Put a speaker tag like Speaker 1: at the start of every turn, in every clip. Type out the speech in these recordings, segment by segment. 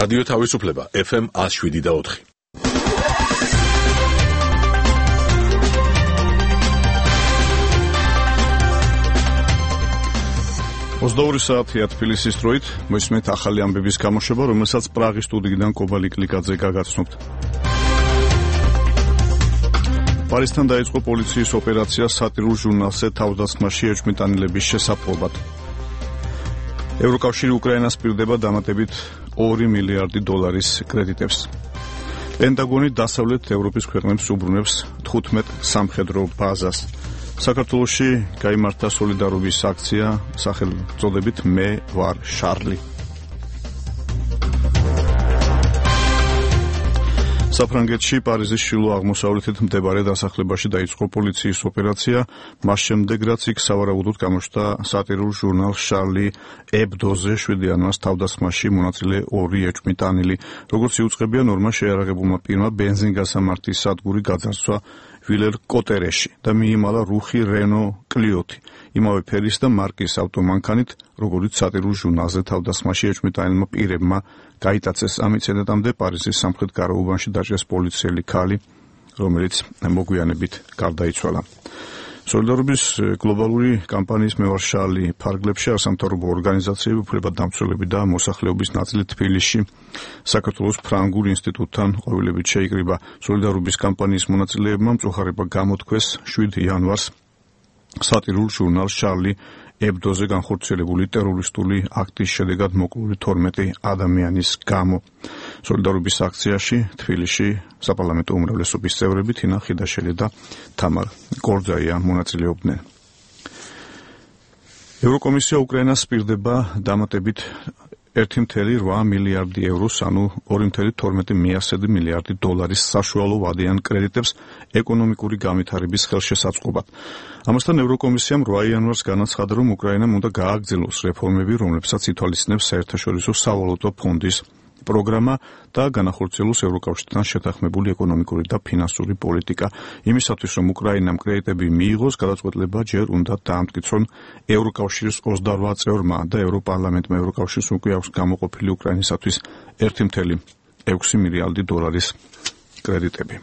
Speaker 1: რადიო თავისუფლება FM 107.4.
Speaker 2: ოცდაორი საათია თბილისის დროით, მოსმენთ ახალი ამბების გამოშვება, რომელსაც პრაღის სტუდიიდან კობალი კლიკაძე გაგაცნობთ. პარიზთან დაიწყო პოლიციის ოპერაცია სატირულ ჟურნალზე თავდასხმაში ეჭვმიტანილების შესაძლებლად. ევროკავშირი უკრაინას პირდება დამატებით $2 მილიარდი კრედიტებს. პენტაგონი დასავლეთ ევროპის ქვეყნებს უბრუნებს 15 სამხედრო ბაზას. საქართველოში გაიმართა სოლიდარობის აქცია სახელწოდებით მე ვარ შარლი. საფრანგეთში პარიზის ჩრდილო-აღმოსავლეთით მდებარე დასახლებაში დაიწყო პოლიციის ოპერაცია, მას შემდეგ რაც იქ სავარაუდოდ გამოჩნდა სატირულ ჟურნალ შარლი ებდოზე 7 იანვარს თავდასხმაში მონაწილე 2 ეჭვმიტანილი. როგორც იუწყებია ნორმა შეიარაღებულმა პირმა ბენზინგასამართის სადგური გაძარცვა ვილერ კოტერეში და მიიმალა რუხი რენო კლიოთი, იმავე ფერის და მარკის ავტომანქანით, როგორც სატირულ ჟურნალზე თავდასხმაში ეჭვმიტანილმა პირებმა გაიტაცეს. ამ ინციდენტამდე პარიზის სამხრეთ გარეუბანში დაჭრეს პოლიციელი ქალი, რომელიც მოგვიანებით გარდაიცვალა. სოლიდარობის გლობალური კამპანიის მე ვარ შარლი ფარგლებში არასამთავრობო ორგანიზაციები, უფლებადამცველები და მოსახლეობის ნაწილი თბილისში საქართველოს ფრანგულ ინსტიტუტთან ყვავილებით შეიკრიბა. სოლიდარობის კამპანიის მონაწილეებმა მწუხარება გამოთქვეს 7 იანვარს სატირულ ჟურნალ შარლი ებდოზე განხორციელებული ტერორისტული აქტის შედეგად მოკლული 12 ადამიანის გამო. სოლიდარობის აქციაში თბილისში საპარლამენტო უმრავლესობის წევრები თინა ხიდაშელი და თამარ გორძაია მონაწილეობდნენ. ევროკომისია უკრაინას პირდება დამატებით $1.8 მილიარდი, ანუ $2.12 მილიარდი საშუალო ვადიან კრედიტებს ეკონომიკური განვითარების ხელშესაწყობად. ამასთან ევროკომისიამ 8 იანვარს განაცხადა, რომ უკრაინამ უნდა გააგრძელოს რეფორმები, რომლებსაც ითვალისწინებს საერთაშორისო სავალუტო ფონდის პროგრამა და განახორციელოს ევროკავშირთან შეთანხმებული ეკონომიკური და ფინანსური პოლიტიკა. იმისათვის, რომ უკრაინამ კრედიტები მიიღოს, გადაწყვეტილება ჯერ უნდა დაამტკიცონ ევროკავშირის 28 წევრმა და ევროპარლამენტმა. ევროკავშირს უკვე აქვს გამოყოფილი უკრაინისათვის $1.6 მილიარდი კრედიტები.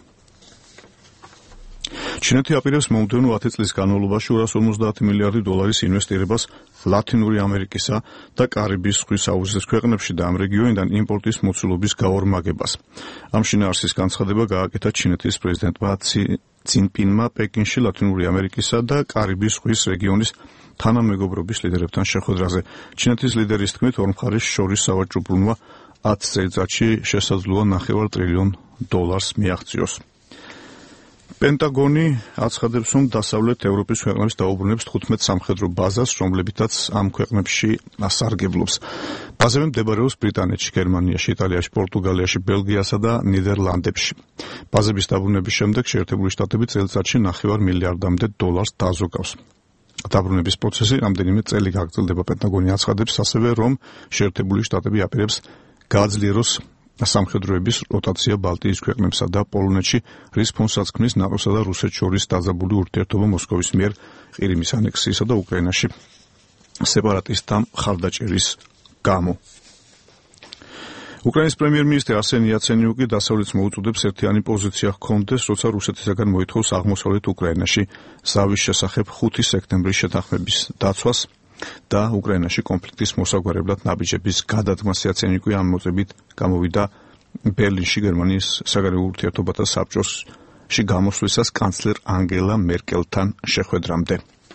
Speaker 2: ჩინეთი აპირებს მომდევნო 10 წლის განმავლობაში $250 მილიარდი ინვესტირებას ლათინური ამერიკისა და კარიბის ზღვის აუზის ქვეყნებში და ამ რეგიონიდან იმპორტის მოცულობის გაორმაგებას. ამ შინაარსის განცხადება გააკეთა ჩინეთის პრეზიდენტმა ცი წინპინმა პეკინში ლათინური ამერიკისა და კარიბის ზღვის რეგიონის თანამეგობრობის ლიდერებთან შეხვედრაზე. ჩინეთის ლიდერის თქმით, ორ მხარეს შორის სავაჭრო ბრუნვა 10 წელიწადში შესაძლოა $9 ტრილიონ მიაღწიოს. პენტაგონი აცხადებს, რომ დასავლეთ ევროპის ქვეყნებს დაუბრუნებს 15 სამხედრო ბაზას, რომლებითაც ამ ქვეყნებში ასარგებლობს. ბაზები მდებარეობს ბრიტანეთში, გერმანიაში, იტალიაში, პორტუგალიაში, ბელგიასა და ნიდერლანდებში. ბაზების დაბრუნების შემდეგ შეერთებული შტატები წელიწადში $9 მილიარდამდე დაზოგავს. დაბრუნების პროცესი რამდენიმე წელი გაგრძელდება. პენტაგონი აცხადებს ასევე, რომ შეერთებული შტატები აპირებს გააძლიეროს სამხედროების როტაცია ბალტიის ქვეყნებსა და პოლონეთში, რის ფონსაც ქმნის ნატოსა და რუსეთს შორის დაძაბული ურთიერთობა მოსკოვის მიერ ყირიმის ანექსიისა და უკრაინაში სეპარატისტთა მხარდაჭერის გამო. უკრაინის პრემიერ-მინისტრი არსენი იაცენიუკი დასავლეთს მოუწოდებს ერთიანი პოზიცია ჰქონდეს, როცა რუსეთისაგან მოითხოვს აღმოსავლეთ უკრაინაში ზავის შესახებ 5 სექტემბრის შეთანხმების დაცვას და უკრაინაში კონფლიქტის მოსაგვარებლად ნაბიჯების გადადგმას. იაცენიუკი ამ მოწებით გამოვიდა ბერლინში გერმანიის საგარეო ურთიერთობათა საბჭოში გამოსვლისას კანცლერ ანგელა მერკელთან შეხვედრამდე.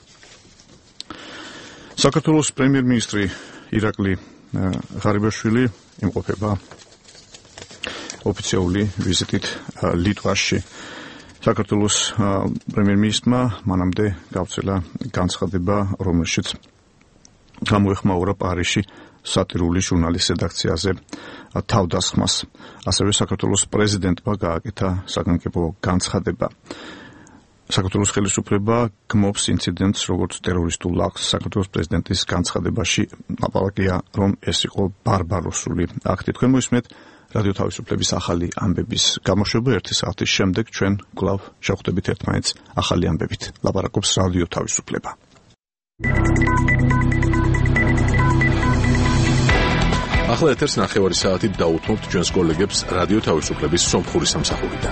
Speaker 2: საქართველოს პრემიერ-მინისტრი ირაკლი ღარიბაშვილი იმყოფება ოფიციალური ვიზიტით ლიტვაში. საქართველოს პრემიერ-მინისტრმა მანამდე გავრცელა განცხადება, რომელშიც გამოეხმაურა პარიზში სატირული ჟურნალის რედაქციაზე თავდასხმას. ასევე საქართველოს პრეზიდენტმა გააკეთა საგანგებო განცხადება. საქართველოს ხელისუფლება გმობს ინციდენტს როგორც ტერორისტულ აქტს. საქართველოს პრეზიდენტის განცხადებაში აპარაკია, რომ ეს იყო ბარბაროსული აქტი. თქვენ მოისმენთ რადიო თავისუფლების ახალი ამბების გამოშვება. 1 საათის შემდეგ ჩვენ კვლავ შევხვდებით ერთმანეთს ახალი ამბებით. ლაპარაკობს რადიო თავისუფლება.
Speaker 1: ახლა ეთერს ნახევარი საათით დაუთმობთ ჩვენს კოლეგებს რადიო თავისუფლების სომხური სამსახურიდან.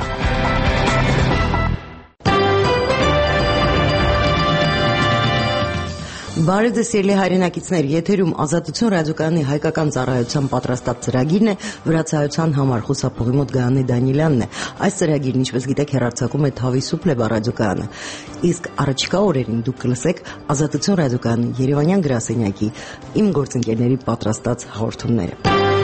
Speaker 3: Բարև ձեզ սիրելի հայրենակիցներ, եթերում Ազատություն ռադիոկայանի հայկական ծառայության պատրաստած ծրագիրն է, վրացայության համար խոսափողի մոտ Գայանե Դանիելյանն է։ Այս ծրագիրն, ինչպես գիտեք, հեռարձակում է Թավիսուփլեբա ռադիոկայանը։ Իսկ առաջիկա օրերին դուք կլսեք Ազատություն ռադիոկայանի Երևանյան գրասենյակի իմ գործընկերների պատրաստած հաղորդումները։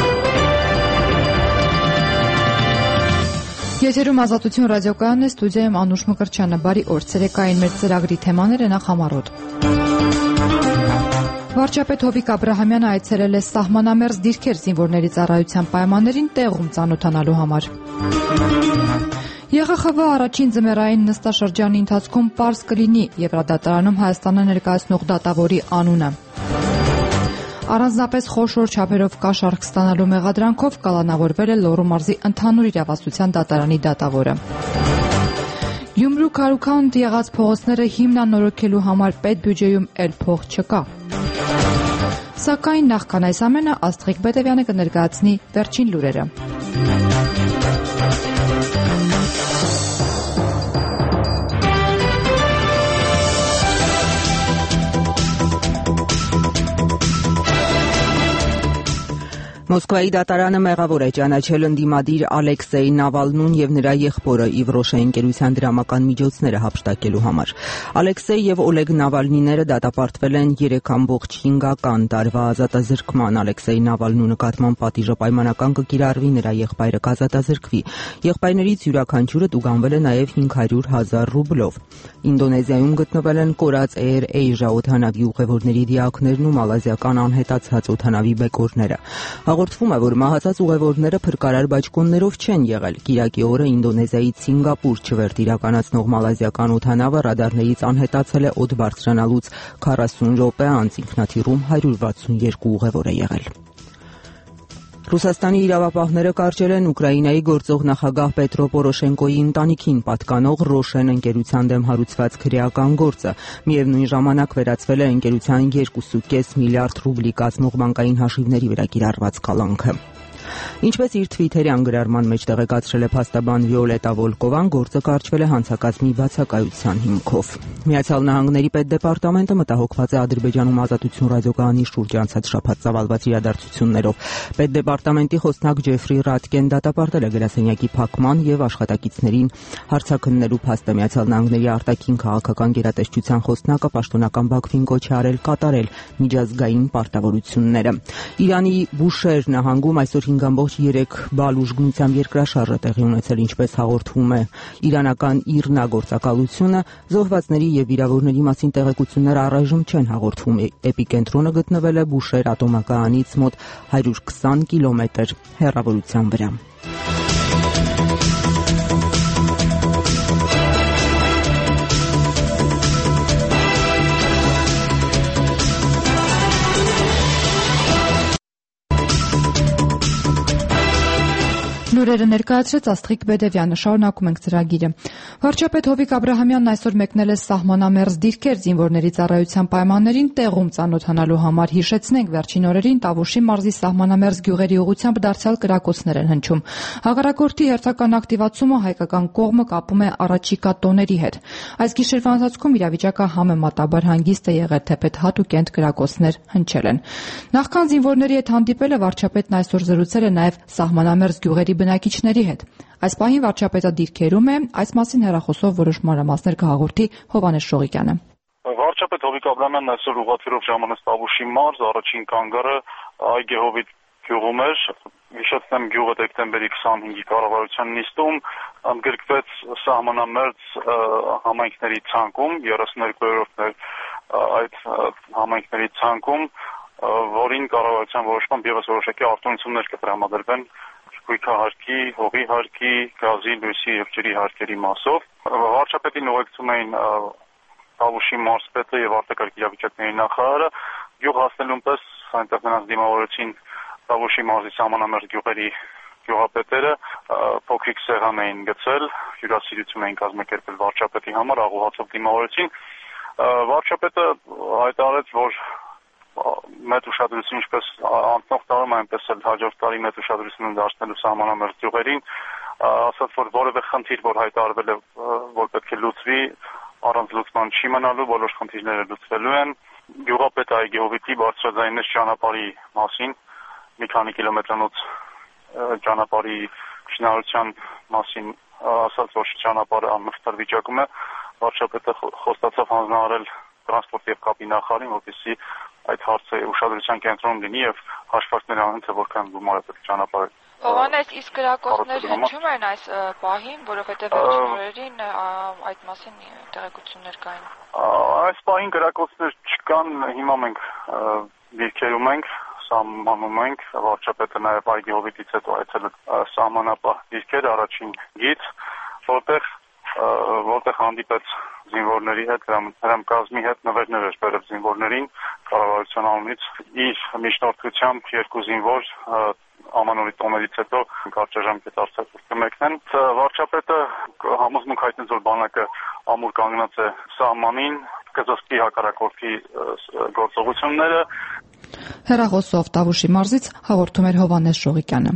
Speaker 4: Եթերում Ազատություն ռադիոկայանն է, ստուդիայում Անուշ Մկրտչյանը։ Բարի օր, ցերեկային մեր ծրագրի թեմաները նախ համառոտ։ Վարչապետ Հովիկ Աբրահամյանը այցելել է սահմանամերձ դիրքեր զինվորների ծառայության պայմաններին տեղում ծանոթանալու համար։ ԵՂԽՎ առաջին ձմեռային նստաշրջանի ընթացքում պարզ կլինի Եվրադատարանում Հայաստանը ներկայացնող դատավորի անունը։ Առանձնապես խոշոր չափերով կաշառք ստանալու մեղադրանքով կալանավորվել է Լոռու մարզի ընդհանուր իրավասության դատարանի դատավորը։ Գյումրու Քարուքանդ եղած փողոցները հիմնանորոգելու համար պետբյուջեում էլ փող չկա։ Սակայն նախքան այս ամենը Աստղիկ Բետևյանը կներկայացնի վերջին լուրերը։
Speaker 5: Մոսկվայի դատարանը մեղավոր է ճանաչել ընդդիմադիր Ալեքսեյ Նավալնուն եւ նրա եղբորը Իվրոշե ընկերության դրամական միջոցները հափշտակելու համար։ Ալեքսեյ եւ Օլեգ Նավալնիները դատապարտվել են 3.5 տարվա ազատազրկման։ Ալեքսեյ Նավալնու նկատմամբ պատիժը պայմանական կկիրառվի, նրա եղբայրը կազատազրկվի։ Եղբայրներից յուրաքանչյուրը տուգանվել է նաեւ 500,000 ռուբլով։ Ինդոնեզիայում գտնվել են կորած Air Asia օդանավի ուղևորների դիակներն ու մալազիական անհետացած օդանավի բեկորները։ Հաղորդվում է, որ մահացած ուղևորները փրկարար բաճկոններով չեն եղել։ Կիրակի օրը Ինդոնեզիայից Սինգապուր չվերթ իրականացնող մալազիական օդանավը ռադարներից անհետացել է օդ բարձրանալուց 40 րոպե անց, ինքնաթիռում 162 ուղևոր է եղել։ Ռուսաստանի իրավապահները կարճել են Ուկրաինայի գործող նախագահ Պետրո Պորոշենկոյի ընտանիքին պատկանող Ռոշեն ընկերության դեմ հարուցված քրեական գործը։ Միևնույն ժամանակ վերացվել է ընկերության 2.5 միլիարդ ռուբլի կազմող բանկային հաշիվների վրա կիրառված կալանքը։ Ինչպես իր թվիթերյան գրառման մեջ տեղեկացրել է փաստաբան Վիոլետա Վոլկովան, գործը կարճվել է հանցակազմի բացակայության հիմքով։ Միացյալ Նահանգների պետդեպարտամենտը մտահոգված է Ադրբեջանում Ազատություն ռադիոկայանի շուրջ անցած շաբաթ ծավալված իրադարձություններով։ Պետդեպարտամենտի խոսնակ Ջեֆրի Ռատկեն դատապարտել է գրասենյակի փակման եւ աշխատակիցներին հարցաքննելու փաստը։ Միացյալ Նահանգների արտաքին քաղաքական գերատեսչության խոսնակը պաշտոնական Բաքվին կոչ է արել կատարել միջազգային պարտավորությունները։ Իրանի Բուշեր նահանգում այսօր 5.3 բալ ուժգնությամբ երկրաշարժ է տեղի ունեցել, ինչպես հաղորդվում է իրանական ԻՌՆԱ գործակալությունը, զոհվածների եւ վիրավորների մասին տեղեկություններ առայժմ չեն հաղորդվում։ Էպիկենտրոնը գտնվել է Բուշեր ատոմակայանից մոտ 120 կիլոմետր հեռավորության վրա։
Speaker 4: Լուրերը ներկայացրեց Աստղիկ Բետևյանը։ Շարունակում ենք ծրագիրը։ Վարչապետ Հովիկ Աբրահամյանն այսօր մեկնել է սահմանամերձ դիրքեր զինվորների ծառայության պայմաններին տեղում ծանոթանալու համար։ Հիշեցնենք, վերջին օրերին Տավուշի մարզի սահմանամերձ գյուղերի ուղղությամբ դարձյալ կրակոցներ են հնչում։ Հակառակորդի հերթական ակտիվացումը հայկական կողմը կապում է առաջիկա տոների հետ։ Այս գիշերվա ընթացքում իրավիճակը համեմատաբար հանգիստ է եղել, թեպետ հատուկենտ կրակոցներ հնչել են։ Նախքան զինվորների հետ հանդիպելը վարչապետն այսօր զրուցել է նաև սահմանամերձ գյուղերի բնակիչների հետ։ Այս պահին վարչապետը դիրքերում է, այս մասին հեռախոսով որոշ մանրամասներ կհաղորդի Հովհաննես Շողիկյանը։
Speaker 6: Վարչապետ Հովիկ Աբրահամյանն այսօր ուղղաթիռով ժամանեց Տավուշի մարզ, առաջին կանգառը Այգեհովի գյուղում էր։ Հիշեցնեմ, գյուղը դեկտեմբերի 25-ի կառավարության նիստում ընդգրկվեց սահմանամերձ համայնքների ցանկում, 32-րդն էր այդ համայնքների ցանկում, որին կառավարության որոշմամբ ևս որոշակի արտոնություններ կտրամադրվեն գույքահարկի, հողի հարկի, գազի, լույսի եւ ջրի հարկերի մասով։ Վարչապետին ուղեկցում էին Տավուշի մարզպետը եւ արտակարգ իրավիճակների նախարարը։ Գյուղ հասնելուն պես այնտեղ նրանց դիմավորեցին Տավուշի մարզի սահմանամերձ գյուղերի գյուղապետերը, փոքրիկ սեղան էին գցել, հյուրասիրություն էին կազմակերպել վարչապետի համար, աղոհացով դիմավորեցին։ Վարչապետը հայտարարեց, որ մեծ ուշադրություն ինչպես անցնող տարում, այնպես էլ հաջորդ տարի մեծ ուշադրություն դարձնելու սահմանամերձ գյուղերին, ասած որ որևէ խնդիր, որ հայտարարվել է, որ պետք է լուծվի, առանց լուծման չի մնալու, բոլոր խնդիրները լուծվելու են։ Գյուղապետը Այգեհովիտի բարձրաձայնեց ճանապարհի մասին, մի քանի կիլոմետրանոց ճանապարհի շինարարության մասին ասաց, որ ճանապարհը անմխիթար վիճակում է, վարչապետը խոստացավ հանձնարարել տրանսպորտ եւ կապի նախարարին, որպեսզի այդ հարցը ուշադրության կենտրոնում լինի եւ հաշվարկներ անեն, թե որքան գումար է պետք ճանապարհը։
Speaker 4: Հովհաննես, իսկ գրակոծներ հնչում են այս պահին, որովհետեւ վերջին օրերին այդ մասին տեղեկություններ կային։
Speaker 6: Այս պահին գրակոծներ չկան, հիմա մենք դիրքերում ենք, սահմանում ենք, վարչապետը նաեւ Այգեհովիտից հետո այցելել սահմանապահ դիրքեր առաջին գիծ, որտեղ հանդիպեց զինվորների հետ, հրամկազմի հետ նվերներ էր բերել զինվորներին, կառավարության անունից իր միջնորդությամբ երկու զինվոր ամանորի տոներից հետո կարճաժամկետ արձակուրդ կմեկնեն։ Վարչապետը համոզմունք հայտնեց, որ բանակը ամուր կանգնած է սահմանին, կզսպի հակառակորդի գործողությունները։
Speaker 4: Հեռախոսով Տավուշի մարզից հաղորդում էր Հովհաննես Շողիկյանը։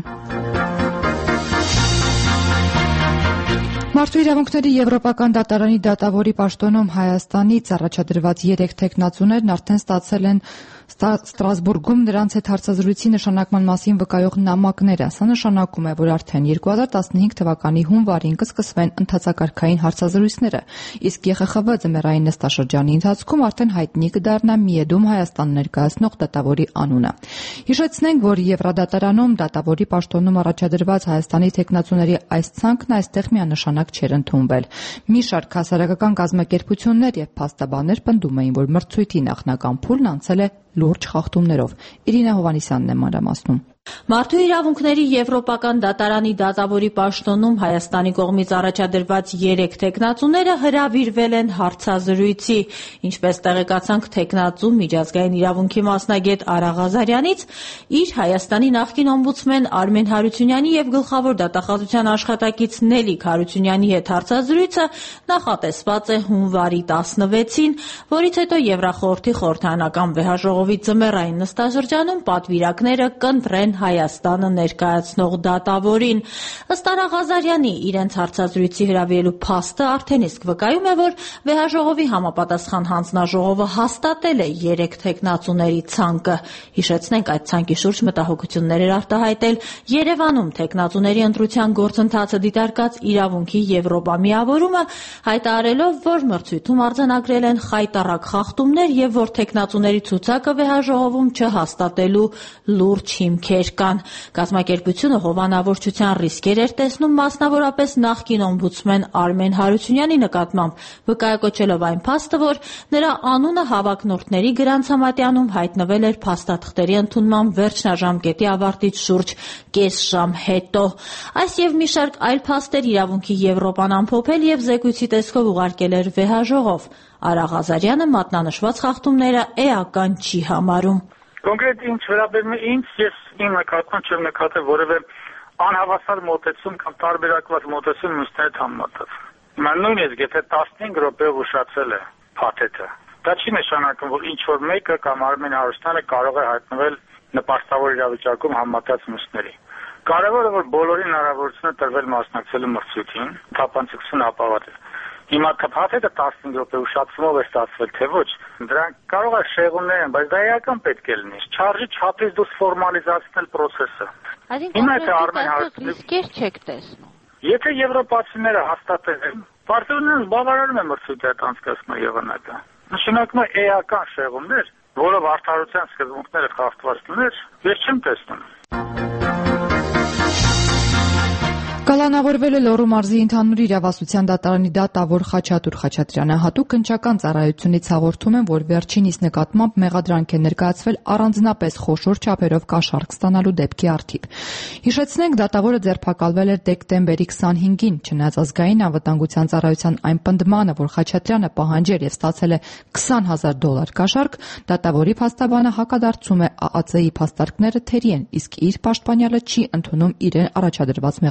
Speaker 4: Մարդու իրավունքների Եվրոպական դատարանի դատավորի պաշտոնում Հայաստանից առաջադրված 3 թեկնածուներն արդեն ստացել են Ստրասբուրգում նրանց հետ հարցազրույցի նշանակման մասին վկայող նամակները։ Սա նշանակում է, որ արդեն 2015 թվականի հունվարին կսկսվեն ընթացակարգային հարցազրույցները, իսկ ԵԽԽՎ ձմեռային նստաշրջանի ընթացքում արդեն հայտնի կդառնա Միեդում Հայաստան ներկայացնող դատավորի անունը։ Հիշեցնենք, որ Եվրադատարանում դատավորի պաշտոնում առաջադրված Հայաստանի թեկնածուների այս ցանկն այստեղ միանշանակ չէր ընդունվել։ Մի շարք հասարակական կազմակերպություններ եւ փաստաբաններ պնդում էին, որ մրցույթի նախնական փուլն անցել է լուրջ խախտումներով։ Իրինա Հովհաննիսյանն է մանրամասնում։
Speaker 7: Մարդու իրավունքների Եվրոպական դատարանի դատավորի պաշտոնում Հայաստանի կողմից առաջադրված 3 թեկնածուները հրավիրվել են հարցազրույցի, ինչպես տեղեկացանք թեկնածու միջազգային իրավունքի մասնագետ Արա Ղազարյանից, իր Հայաստանի նախկին օմբուդսմեն Արմեն Հարությունյանի եւ գլխավոր դատախազության աշխատակից Նելիք Հարությունյանի հետ հարցազրույցը նախատեսված է հունվարի 16-ին, որից հետո Եվրախորհրդի խորհրդարանական վեհաժողովի ձմեռային նստաշրջանում պատվիրակները կընտրեն Հայաստանը ներկայացնող դատավորին։ Ըստ Արա Ղազարյանի, իրենց հարցազրույցի հրավիրելու փաստը արդեն իսկ վկայում է, որ վեհաժողովի համապատասխան հանձնաժողովը հաստատել է 3 թեկնածուների ցանկը։ Հիշեցնենք, այդ ցանկի շուրջ մտահոգություններ էր արտահայտել Երևանում թեկնածուների ընտրության գործընթացը դիտարկած իրավունքի Եվրոպա միավորումը, հայտարարելով, որ մրցույթում արձանագրել են խայտառակ խախտումներ եւ որ թեկնածուների ցուցակը վեհաժողովում չհաստատելու լուրջ հիմքեր կան։ Կազմակերպությունը հովանավորչության ռիսկեր էր տեսնում մասնավորապես նախկին օմբուդսմեն Արմեն Հարությունյանի նկատմամբ, վկայակոչելով այն փաստը, որ նրա անունը հավակնորդների գրանցամատյանում հայտնվել էր փաստաթղթերի ընդունման վերջնաժամկետի ավարտից շուրջ կես ժամ հետո։ Այս եւ մի շարք այլ փաստեր իրավունքի Եվրոպան ամփոփել եւ զեկույցի տեսքով ուղարկել էր վեհաժողով։ Արա Ղազարյանը մատնանշված խախտումները էական չի համարում։
Speaker 8: Կոնկրետ ինչ վերաբերում է ինձ, ես իմ նկատմամբ չեմ նկատել որևէ անհավասար մոտեցում կամ տարբերակված մոտեցում մյուսների համեմատած։ Նույնիսկ եթե 15 րոպեով ուշացել է փաթեթը, դա չի նշանակում, որ ինչ որ մեկը կամ Արմեն Հարությունյանը կարող է հայտնվել նպաստավոր իրավիճակում համեմատած մյուսների։ Կարևորը որ բոլորին հնարավորություն է տրվել մասնակցելու մրցույթին, թափանցիկությունը ապահոված է։ Հիմա փաթեթը 15 րոպե ուշացումով է ստացվել, թե ոչ, դրանք կարող է շեղումներ են, բայց դա էական պետք է լինի։ Չարժի չափից դուրս ֆորմալիզացնել process-ը։
Speaker 7: Հիմա թե Արմեն Հարությունյանը ռիսկեր չեք տեսնում։
Speaker 8: Եթե եվրոպացիները հաստատել են, պարտավորներս բավարարում է մրցույթի հետ անցկացման եղանակը։ Նշանակում է էական շեղումներ, որով արդարության սկզբունքները խախտված լիներ, ես չեմ տեսնում։
Speaker 4: Կալանավորվել է Լոռու մարզի ընդհանուր իրավասության դատարանի դատավոր Խաչատուր Խաչատրյանը։ Հատուկ քննչական ծառայությունից հաղորդում են, որ վերջինիս նկատմամբ մեղադրանք է ներկայացվել առանձնապես խոշոր չափերով կաշառք ստանալու դեպքի առթիվ։ Հիշեցնենք, դատավորը ձերբակալվել էր դեկտեմբերի 25-ին, չնայած ազգային անվտանգության ծառայության այն պնդմանը, որ Խաչատրյանը պահանջեր եւ ստացել է $20,000 կաշառք, դատավորի փաստաբանը հակադարձում է ԱԱԾ-ի փաստարկները թերի են, իսկ իր պաշտպանյալը չի ընդունում իրեն առաջադրված մեղադրանքը։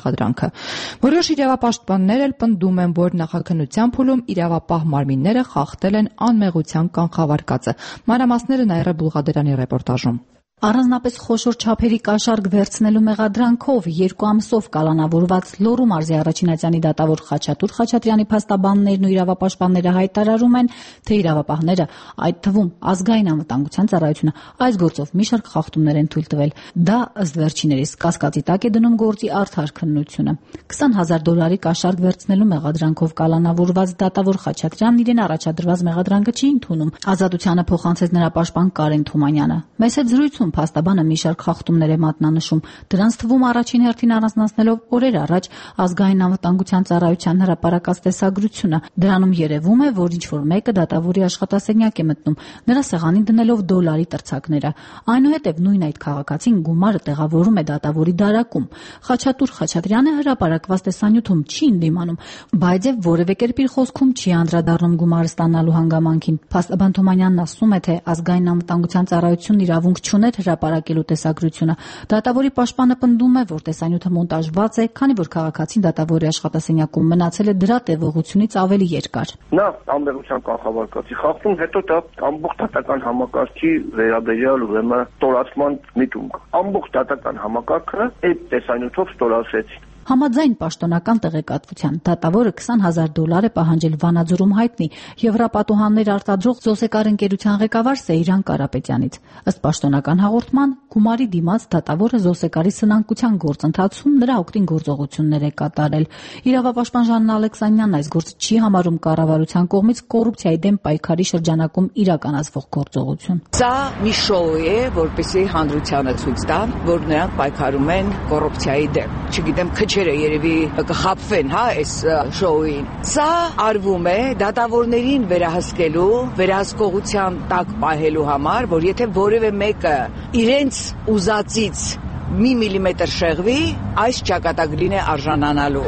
Speaker 4: կարգը։ Որոշ իրավապաշտպաններ էլ պնդում են, որ նախաքննության փուլում իրավապահ մարմինները խախտել են անմեղության կանխավարկածը։ Մանրամասները Նաիրա Բուլղադերյանի ռեպորտաժում։
Speaker 7: Առանձնապես խոշոր չափերի կաշառք վերցնելու մեղադրանքով 2 ամսով կալանավորված Լոռու մարզի Առաջինացյանի դատավոր Խաչատուր Խաչատրյանի փաստաբաններն ու իրավապաշտպանները հայտարարում են, թե իրավապահները, այդ թվում ազգային անվտանգության ծառայությունը, այս գործով մի շարք խախտումներ են թույլ տվել։ Դա ըստ վերջիներիս կասկածի տակ է դնում գործի արդար քննությունը։ $20,000 կաշառք վերցնելու մեղադրանքով կալանավորված դատավոր Խաչատրյանն իրեն առաջադրված մեղադրանքը չի ընդունում։ Ազատությանը փոխանցեց նրա պաշտպան Կարեն Թումանյանը։ Մեծ հետ զրույցում փաստաբանը մի շարք խախտումներ է մատնանշում, դրանց թվում առաջին հերթին առանձնացնելով օրեր առաջ ազգային անվտանգության ծառայության հրապարակած տեսագրությունը։ Դրանում երևում է, որ ինչ-որ մեկը դատավորի աշխատասենյակ է մտնում, նրա սեղանին դնելով $1 տրցակները։ Այնուհետև նույն այդ քաղաքացին գումարը տեղավորում է դատավորի դարակում։ Խաչատուր Խաչատրյանը հրապարակված տեսանյութում չի ընդդիմանում, բայց եւ որևէ կերպ իր խոսքում չի անդրադառնում գումարը ստանալու հանգամանքին։ Փաստաբան Թումանյանն ասում է, թե ազգային անվտանգության ծառայությունն իրավունք չուներ հրապարակելու տեսագրությունը։ Դատավորի պաշտպանը պնդում է, որ տեսանյութը մոնտաժված է, քանի որ քաղաքացին դատավորի աշխատասենյակում մնացել է դրա տևողությունից ավելի երկար։
Speaker 9: Նա անմեղության կանխավարկածի խախտում, հետո դա ամբողջ դատական համակարգի վերաբերյալ ուրեմն ստորացման միտում կա։ Ամբողջ դատական համակարգը այդ տեսանյութով ստորացրեցին։
Speaker 7: Համաձայն պաշտոնական տեղեկատվության դատավորը $20,000 է պահանջել Վանաձորում հայտնի Եվրապատուհաններ արտադրող Զոսեկար ընկերության ղեկավար Սեյրան Կարապետյանից։ Ըստ պաշտոնական հաղորդման, գումարի դիմաց դատավորը Զոսեկարի սնանկության գործընթացում նրա օգտին գործողություններ է կատարել։ Իրավապաշտպան Ժաննա Ալեքսանյանն այս գործը չի համարում կառավարության կողմից կոռուպցիայի դեմ պայքարի շրջանակում իրականացվող գործողություն։
Speaker 10: Սա մի շոու է, որպեսզի հանրությանը ցույց տա, որ նրանք պայքարում են կոռուպցիայի դեմ։ Չգիտեմ, քչերը երևի կխաբվեն, այս շոուին։ Սա արվում է դատավորներին վերահսկելու, վերահսկողության տակ պահելու համար, որ եթե որևէ մեկը իրենց ուզածից մի միլիմետր շեղվի, այս ճակատագրին է արժանանալու։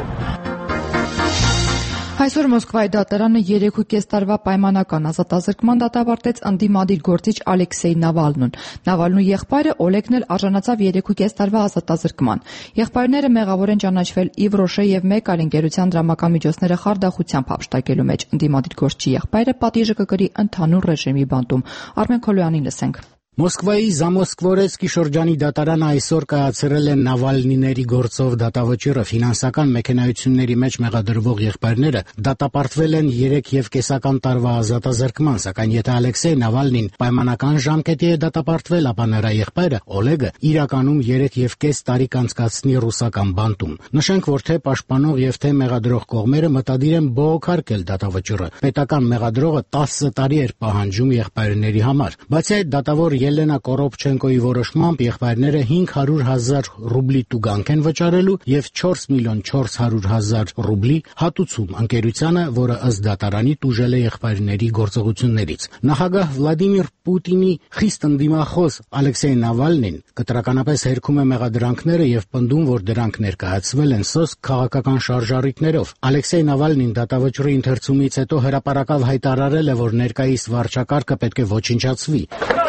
Speaker 4: Այսօր Մոսկվայի դատարանը 3.5 տարվա պայմանական ազատազրկման դատապարտեց ընդդիմադիր գործիչ Ալեքսեյ Նավալնուն։ Նավալնու եղբայրը Օլեգն էլ արժանացավ 3.5 տարվա ազատազրկման։ Եղբայրները մեղավոր են ճանաչվել Իվրոշե եւ մեկ այլ ընկերության դրամական միջոցները խարդախությամբ հափշտակելու մեջ։ Ընդդիմադիր գործչի եղբայրը պատիժը կկրի ընդհանուր ռեժիմի բանտում։ Արմեն Քոլոյանին լսենք։
Speaker 11: Մոսկվայի Զամոսկվորեցկի շրջանի դատարանը այսօր կայացրել է Նավալնիների գործով դատավճիռը ֆինանսական մեքենայությունների մեջ մեղադրվող եղբայրները դատապարտվել են 3.5 տարվա ազատազրկման, սակայն եթե Ալեքսեյ Նավալնին պայմանական ժամկետի է դատապարտվել, ապա նրա եղբայրը Օլեգը իրականում 3.5 տարի կանցկացնի ռուսական բանտում։ Նշենք, որ թե պաշտպանող եւ թե մեղադրող կողմերը մտադիր են բողոքարկել դատավճիռը։ Պետական մեղադրողը 10 տարի էր պահանջում եղբայրների համար, բացի այդ դատավոր Ելենա Կորոպչենկոյի որոշմամբ եղբայրները 500,000 ռուբլի տուգանք են վճարելու եւ 4,400,000 ռուբլի հատուցում ընկերությանը, որը ըստ դատարանի տուժել է եղբայրների գործողություններից։ Նախագահ Վլադիմիր Պուտինի խիստ ընդդիմախոս Ալեքսեյ Նավալնին կտրականապես հերքում է մեղադրանքները եւ պնդում, որ դրանք ներկայացվել են սոսկ քաղաքական շարժառիթներով։ Ալեքսեյ Նավալնին դատավճռի ընթերցումից հետո հրապարակավ հայտարարել է, որ ներկայիս վարչակարգը պետք է ոչնչացվի։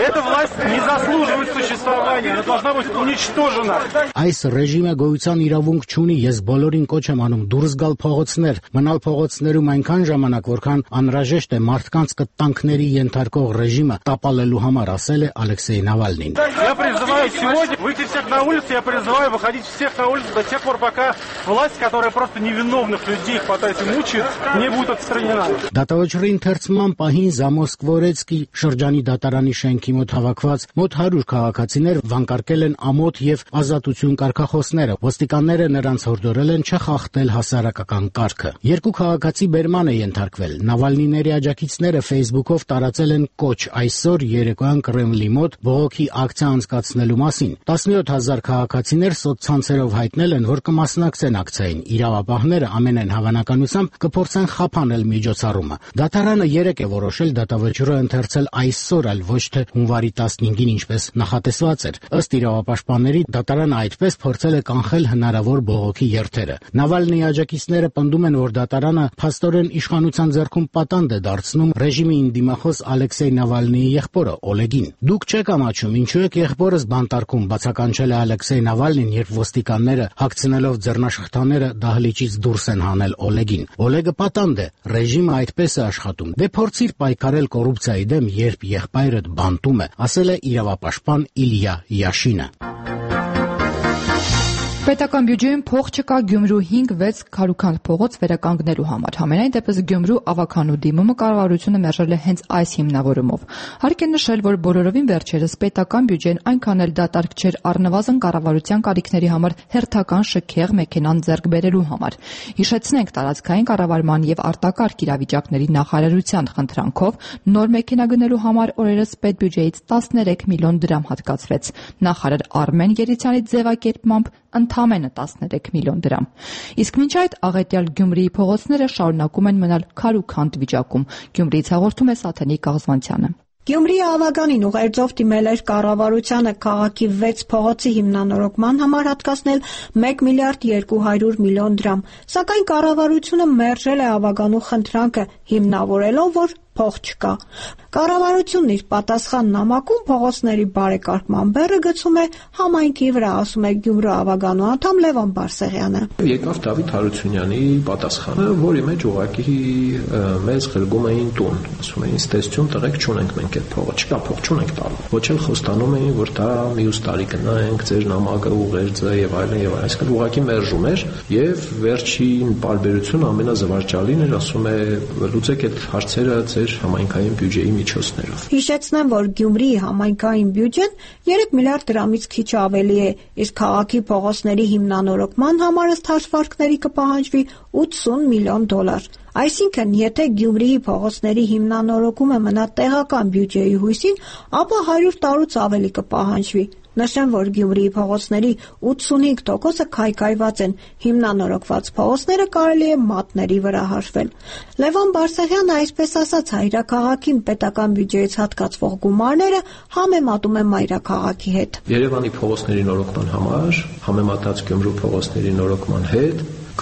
Speaker 12: Не заслуживает существования, она должна быть уничтожена.
Speaker 11: Այս ռեժիմը գոյության իրավունք չունի, ես բոլորին կոչ եմ անում դուրս գալ փողոցներ, մնալ փողոցներում այնքան ժամանակ, որքան անհրաժեշտ է մարդկանց կտանքների ենթարկող ռեժիմը տապալելու համար, ասել է Ալեքսեյ Նավալնին։
Speaker 12: Я призываю сегодня выйти всех на улицу, я призываю выходить всех на улицу до тех пор, пока власть, которая просто невиновных людей хватает и мучает, не будет отстранена.
Speaker 11: Դատավճռի ընթերցման պահին Զամոսկվորեցկի շրջանի դատարանի շենքի մոտ հավաքված մոտ 100 քաղաքացիներ վանկարկել են ամոթ եւ ազատություն կարգախոսները։ Ոստիկանները նրանց հորդորել են չխախտել հասարակական կարգը։ Երկու քաղաքացի բերման է ենթարկվել։ Նավալնիների աջակիցները Facebook-ով տարածել են կոչ այսօր երեկոյան Կրեմլի մոտ բողոքի ակցիա անցկացնելու մասին։ 17,000 քաղաքացիներ սոցցանցերով հայտնել են, որ կմասնակցեն ակցիային։ Իրավապահները ամենայն հավանականությամբ կփորձեն խափանել միջոցառումը։ Դատարանը 3 է որոշել դատավճիռը ընթերցել այսօր, այլ ոչ թե հունվարի 15-ին, ինչպես նախատեսված էր։ Ըստ իրավապաշտպանների, դատարանը այդպես փորձել է կանխել հնարավոր բողոքի երթերը։ Նավալնիի աջակիցները պնդում են, որ դատարանը փաստորեն իշխանության ձեռքում պատանդ է դարձնում ռեժիմի ընդդիմախոս Ալեքսեյ Նավալնիի եղբորը Օլեգին։ Դուք չեք ամաչում, ինչու եք եղբորս բանտարկում բացականչել է Ալեքսեյ Նավալնին, երբ ոստիկանները հագցնելով ձեռնաշխտաները դահլիճից դուրս են հանել Օլեգին։ Օլեգը պատանդ է, ռեժիմը այդպես է աշխատում։ Դե փորձիր պայքարել կոռուպցիայի դեմ, երբ եղբայրդ բանտում է, ասել է իրավապաշտպան Իլյա Յաշինը։
Speaker 4: Պետական բյուջեում փող չկա Գյումրու 5-6 քարուքանդ փողոց վերականգնելու համար։ Համենայն դեպս Գյումրու ավականու դիմումը կառավարությունը մերժել է հենց այս հիմնավորումով։ Հարկ է նշել, որ բոլորովին վերջերս պետական բյուջեն այնքան էլ դատարկ չէր առնվազն կառավարության կարիքների համար հերթական շքեղ մեքենան ձեռք բերելու համար։ Հիշեցնենք, տարածքային կառավարման եւ արտակարգ իրավիճակների նախարարության խնդրանքով նոր մեքենա գնելու համար օրերս պետբյուջեից 13 միլիոն դրամ հատկացվեց։ Նախարար Արմեն Երիցյանի ձևակերպմամբ ընդամենը 13 միլիոն դրամ։ Իսկ մինչ այդ աղետյալ Գյումրիի փողոցները շարունակում են մնալ քարուքանդ վիճակում։ Գյումրիից հաղորդում է Սաթենիկ Կաղզվանցյանը։
Speaker 13: Գյումրիի ավագանին ուղերձով դիմել էր կառավարությանը քաղաքի 6 փողոցի հիմնանորոգման համար հատկացնել 1 միլիարդ 200 միլիոն դրամ, սակայն կառավարությունը մերժել է ավագանու խնդրանքը, հիմնավորելով, որ փող չկա։ Կառավարությունն իր պատասխան նամակում փողոցների բարեկարգման բեռը գցում է համայնքի վրա, ասում է Գյումրու ավագանու անդամ Լևոն Բարսեղյանը։
Speaker 14: Եկավ Դավիթ Հարությունյանի պատասխանը, որի մեջ ուղղակի մեզ ղրգում էին տուն, ասում էին ստեսություն տղեկ չունենք մենք այդ փողը, չկա փող չունենք տալու։ Ոչ էլ խոստանում էին, որ դա մյուս տարի գնանք, ձեր նամակը ուղերձը եւ այլն եւ այլն, այսինքն ուղղակի մերժում էր եւ վերջին բարբերությունը ամենազվարճալին էր, ասում է լուծեք այդ հարցերը ձեր համայնքային բյուջեի միջոցներով։ Հիշեցնեմ,
Speaker 13: որ Գյումրիի համայնքային բյուջեն 3 միլիարդ դրամից քիչ ավելի է, իսկ քաղաքի փողոցների հիմնանորոգման համար ըստ հաշվարկների կպահանջվի 80 միլիոն դոլար։ Այսինքն, եթե Գյումրիի փողոցների հիմնանորոգումը մնա տեղական բյուջեի հույսին, ապա 100 տարուց ավելի կպահանջվի։ Նշեմ, որ Գյումրիի փողոցների 85%-ը քայքայված են, հիմնանորոգված փողոցները կարելի է մատների վրա հաշվել։ Լևոն Բարսեղյանը այսպես ասած հայրաքաղաքին պետական բյուջեից հատկացվող գումարները համեմատում է մայրաքաղաքի հետ։
Speaker 14: Երևանի փողոցների նորոգման համար համեմատած Գյումրու փողոցների նորոգման հետ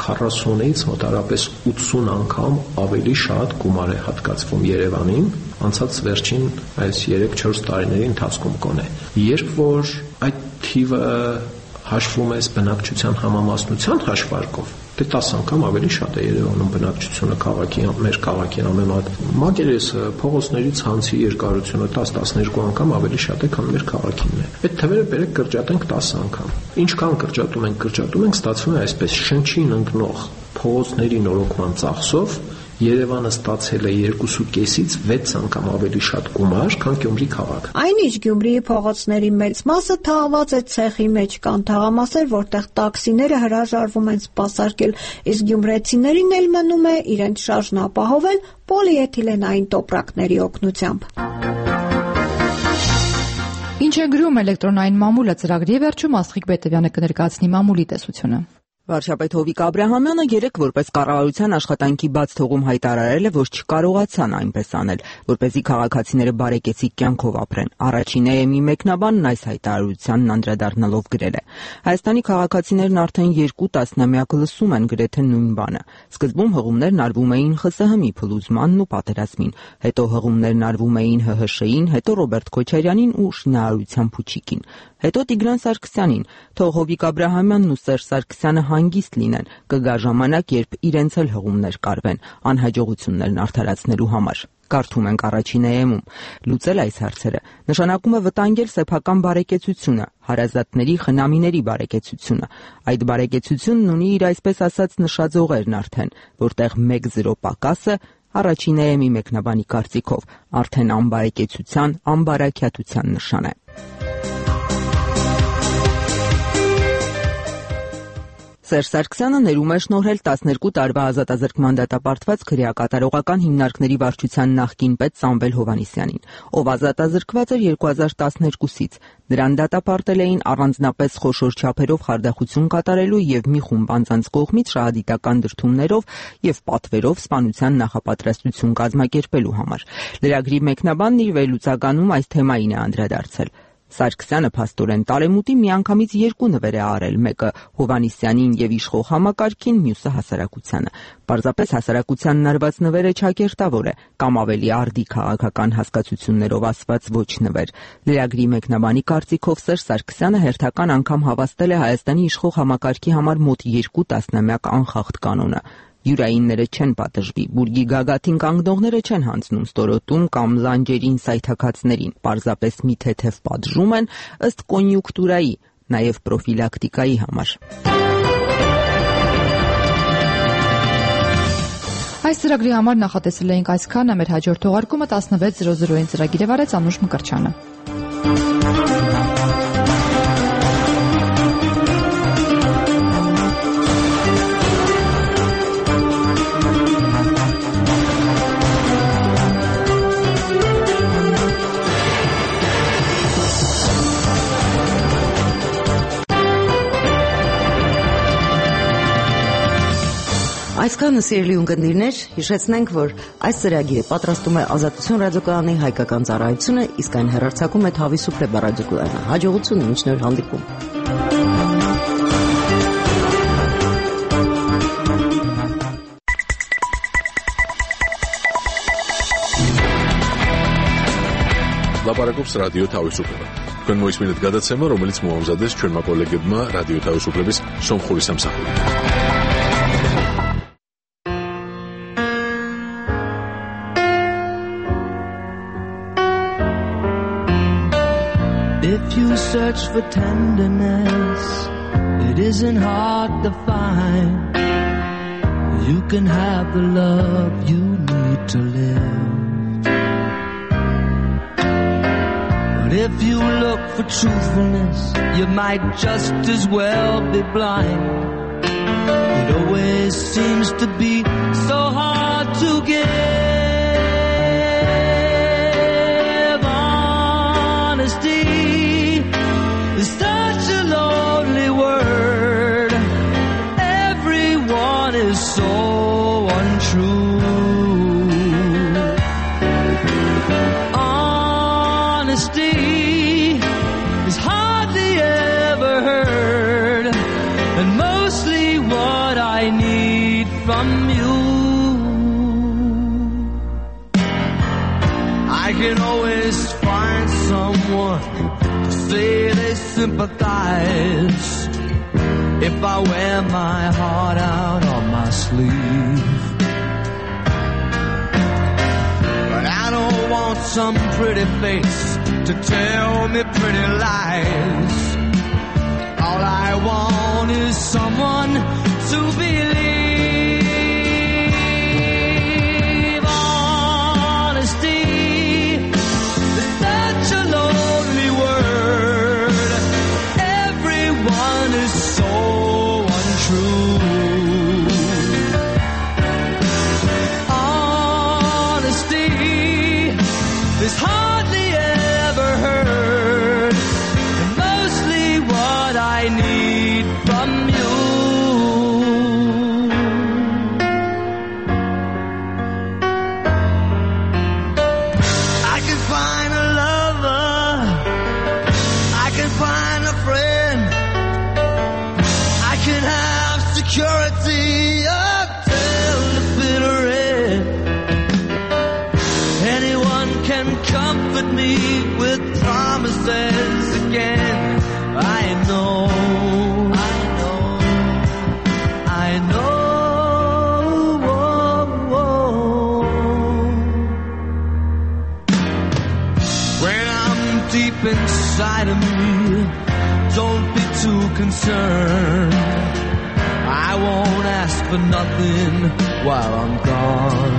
Speaker 14: 40-ից մոտարապես 80 անգամ ավելի շատ գումար է հատկացվում Երևանին անցած վերջին այս 3-4 տարիների ընթացքում կոնե։ Երբ որ այդ թիվը հաշվում է բնակչության համամասնության հաշվարկով, դե 10 անգամ ավելի շատ է Երևանում բնակչությունը մեր քաղաքի համեմատ։ Մակերեսը, փողոցների ցանցի երկարությունը 10-12 անգամ ավելի շատ է, քան մեր քաղաքինն է։ Այդ թվերը բերեք կրճատենք 10 անգամ։ Ինչքան կրճատում ենք, ստացվում է այսպես շնչին ընկնող փողոցների նորոգման ծախսով Երևանը ստացել է 2.5-ից 6 անգամ ավելի շատ գումար, քան Գյումրի քաղաքը։
Speaker 13: Այնինչ Գյումրիի փողոցների մեծ մասը թաղված է ցեխի մեջ, կան թաղամասեր, որտեղ տաքսիները հրաժարվում են սպասարկել, իսկ գյումրեցիներին էլ մնում է իրենց շարժն ապահովել պոլիէթիլենային տոպրակների օգնությամբ։
Speaker 4: Ինչ է գրում էլեկտրոնային մամուլը ծրագրի վերջում Աստղիկ Բետևյանը կներկայացնի մամուլի տեսությունը։
Speaker 5: Վարչապետ Հովիկ Աբրահամյանը երեկ որպես կառավարության աշխատանքի բաց թողում հայտարարել է, որ չկարողացան այնպես անել, որպեսզի քաղաքացիները բարեկեցիկ կյանքով ապրեն։ Առաջին ԵՄ-ի մեկնաբանն այս հայտարարությանն անդրադառնալով գրել է. Հայաստանի քաղաքացիներն արդեն 2 տասնամյակ լսում են գրեթե նույն բանը։ Սկզբում հղումներն արվում էին ԽՍՀՄ-ի փլուզմանն ու պատերազմին, հետո հղումներն արվում էին ՀՀՇ-ին, հետո Ռոբերտ Քոչարյանին ու շինարարության փուչիկին, հետո Տիգրան Սարգսյանին։ Թող Հովիկ Աբրահամյանն ու Սերժ Սարգսյանը հանգիստ լինեն, կգա ժամանակ, երբ իրենց էլ հղումներ կարվեն անհաջողություններն արդարացնելու համար։ Կարդում ենք առաջին ԵՄ-ում։ Լուծել այս հարցերը նշանակում է վտանգել սեփական բարեկեցությունը, հարազատների, խնամիների բարեկեցությունը։ Այդ բարեկեցությունն ունի իր այսպես ասած նշաձողերն արդեն, որտեղ 1-0 պակասը առաջին ԵՄ-ի մեկնաբանի կարծիքով արդեն անբարեկեցության, անբարակյատության նշան է։ Սերժ Սարգսյանը ներում է շնորհել 12 տարվա ազատազրկման դատապարտված քրեակատարողական հիմնարկների վարչության նախկին պետ Սամվել Հովհաննիսյանին, ով ազատազրկված էր 2012-ից։ Նրան դատապարտել էին առանձնապես խոշոր չափերով խարդախություն կատարելու եւ մի խումբ անձանց կողմից շահադիտական դրդումներով եւ պատվերով սպանության նախապատրաստություն կազմակերպելու համար։ Լրագրի մեկնաբանն իր վերլուծականում այս թեմային է անդրադարձել։ Սարգսյանը փաստորեն տարեմուտի միանգամից 2 նվեր է արել, մեկը Հովհաննիսյանին եւ իշխող համակարգին, մյուսը հասարակությանը։ Պարզապես հասարակությանն արված նվերը ճակերտավոր է, կամ ավելի արդի քաղաքական հասկացություններով ասված ոչ նվեր։ Լրագրի մեկնաբանի կարծիքով Սերժ Սարգսյանը հերթական անգամ հավաստել է Հայաստանի իշխող համակարգի համար մոտ 2 տասնամյակ անխախտ կանոնը։ Յուրայինները չեն պատժվի, բուրգի գագաթին կանգնողները չեն հանձնում ստորոտում կամ լանջերին սայթաքածներին, պարզապես մի թեթև պատժում են ըստ կոնյուկտուրայի, նաև պրոֆիլակտիկայի համար։
Speaker 4: Այս ծրագրի համար նախատեսել էինք այսքանը, մեր հաջորդ թողարկումը 16:00-ին ծրագիրը վարեց Անուշ Մկրտչյանը։
Speaker 3: Այսքանը սիրելի ունկնդիրներ, հիշեցնենք, որ այս ծրագիրը պատրաստում է Ազատություն ռադիոկայանի հայկական ծառայությունը, իսկ այն հեռարձակում է Թավիսուփլե ռադիոկայանը։ Հաջողություն, մինչ նոր հանդիպում։
Speaker 1: Լապարակոպս ռադիո Թավիսուփլե։ Կնոյս մինուտ գադացեմը, რომელიც մոհամզադես չորմակոլեգդմա ռադիո Թավիսուփլեբիս Սոմխորի Սամսախուրի։
Speaker 15: If you search for tenderness, it isn't hard to find. You can have the love you need to live. But if you look for truthfulness, you might just as well be blind. It always seems to be so hard to give. Honesty is such a lonely word. Everyone is so untrue. Honesty is hardly ever heard, and mostly what I need from you. I can always find someone to say they sympathize if I wear my heart out on my sleeve. But I don't want some pretty face to tell me pretty lies. All I want is someone to believe. Honesty is such a lonely word. Everyone is so untrue. Honesty is hardly ever heard, and mostly what I need from you. I can find a lover, I can find a friend, I can have security until the bitter end. Anyone can comfort me with promises again. I know, I know, I know. When I'm deep inside of me, don't be too concerned. I won't ask for nothing while I'm gone.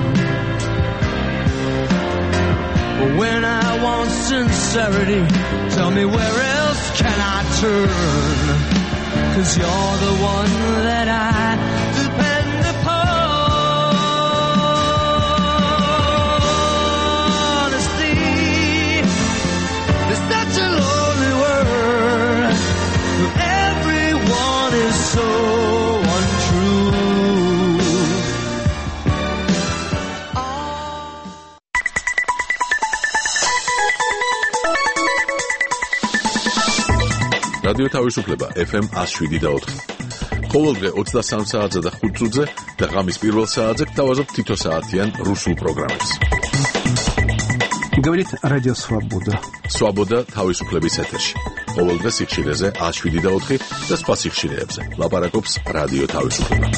Speaker 15: But when I want sincerity, tell me where else can I turn? 'Cause you're the one that I depend upon. Honesty is such a lonely word. Everyone is so untrue.
Speaker 1: რადიო თავისუფლება FM 107.4. ყოველდღე 23 საათზე და 5 წუთზე და ღამის პირველ საათზე გთავაზობთ თითო საათიან რუსულ პროგრამებს.
Speaker 16: Говорит Радио Свобода.
Speaker 1: Свобода თავისუფლების ეთერში. ყოველდღე სიხშირეზე 107.4 და სხვა სიხშირეებზე. ლაპარაკობს რადიო თავისუფლება.